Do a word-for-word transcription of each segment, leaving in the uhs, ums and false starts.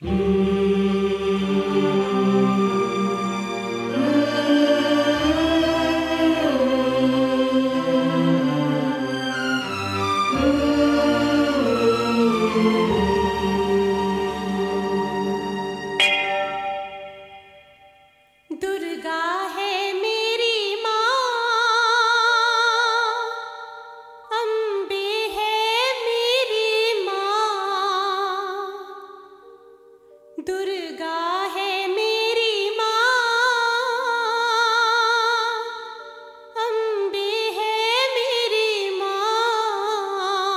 दुर्गा है मेरी माँ, अम्बे है मेरी माँ। दुर्गा है मेरी माँ, अम्बे है मेरी माँ।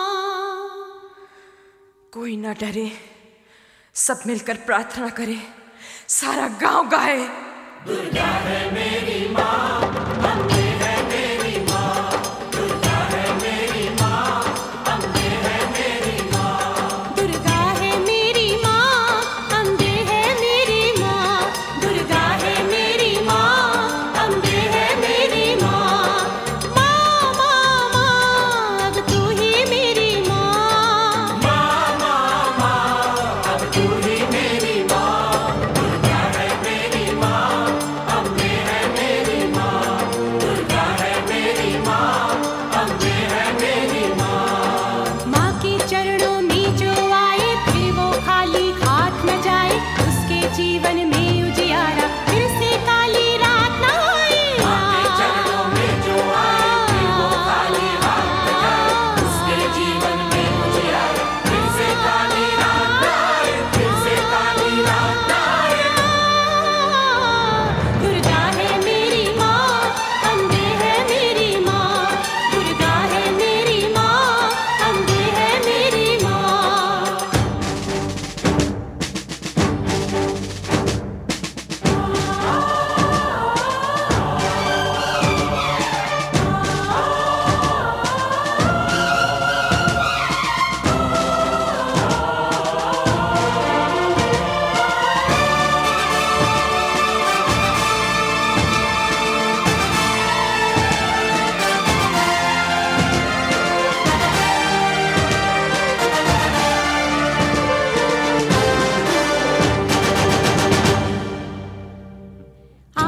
कोई ना डरे, सब मिलकर प्रार्थना करें, सारा गांव गाए। दुर्गा है मेरी माँ, अम्बे है मेरी माँ। दुर्गा है मेरी माँ, अम्बे है मेरी माँ। दुर्गा है मेरी माँ, अम्बे है मेरी माँ। दुर्गा है मेरी माँ, अम्बे है मेरी माँ। माँ माँ माँ, अब तू ही मेरी माँ। माँ माँ माँ, अब तू ही मेरी माँ। दुर्गा है मेरी माँ, अम्बे है मेरी माँ। दुर्गा है मेरी माँ, अम्बे है मेरी माँ। माँ के चरणों में जो आए, फिर वो खाली हाथ न जाए। उसके जीवन में उजियारा, फिर से काली रात न आए। माँ के चरणों में जो आए, फिर वो खाली हाथ न जाए। उसके जीवन में उजियारा, फिर से काली रात न आए। फिर से काली रात न आए। दुर्गा है मेरी माँ, अम्बे है मेरी माँ। दुर्गा है मेरी माँ, अम्बे है मेरी माँ। आ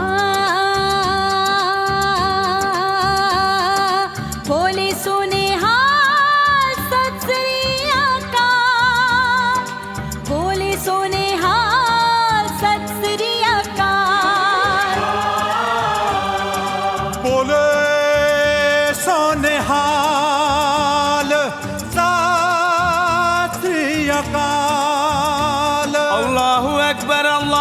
बोले सोने हाल सत श्री अकाल। बोले सोने हाल सत श्री अकाल। बोले सोनेहाल सत श्री अकाल। अल्लाहु अकबर,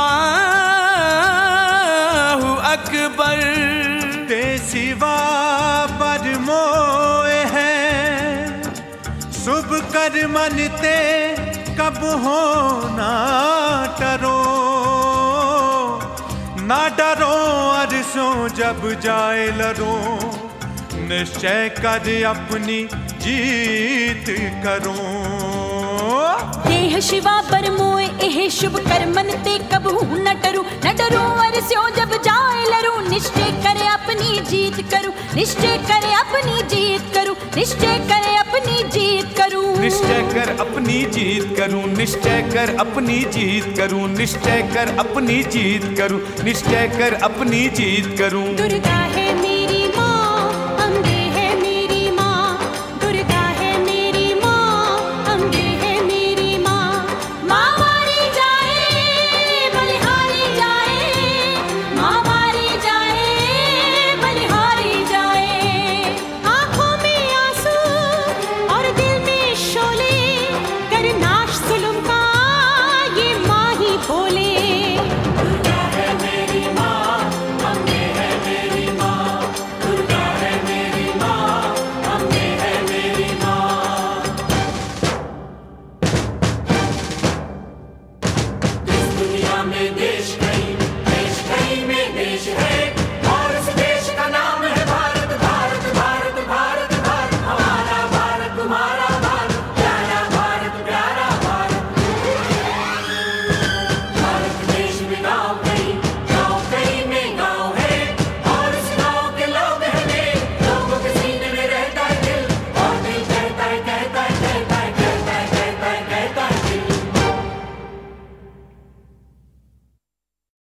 अल्लाहु अकबर। ते सिवा पर मोए है, शुभ कर मनते कब हो ना डरो। ना डरो अरसों जब जाए लरो, निश्चय कर अपनी जीत करो। देह शिवा पर मोए एह शुभ कर मन ते कब हूँ न डरू। न डरू अरस्यों जब जाए लरू, निश्चय करे अपनी जीत करूँ। निश्चय करे अपनी जीत करूँ। निश्चय करे अपनी जीत करूँ। निश्चय कर अपनी जीत करूं, निश्चय कर अपनी जीत करूं। निश्चय कर अपनी जीत करूं, निश्चय कर अपनी जीत करूं। दुर्गा है मेरी माँ, अम्बे है मेरी माँ। दुर्गा है मेरी माँ, अम्बे है मेरी माँ। माँ मारी जाए, बलिहारी जाए। माँ मारी जाए, बलिहारी जाए। आँखों में आंसू और दिल में शोले, कर नाश जुल्म का ये माँ ही बोले। दुर्गा है मेरी माँ, अम्बे है मेरी माँ। दुर्गा है मेरी माँ, अम्बे है मेरी माँ। इस दुनिया में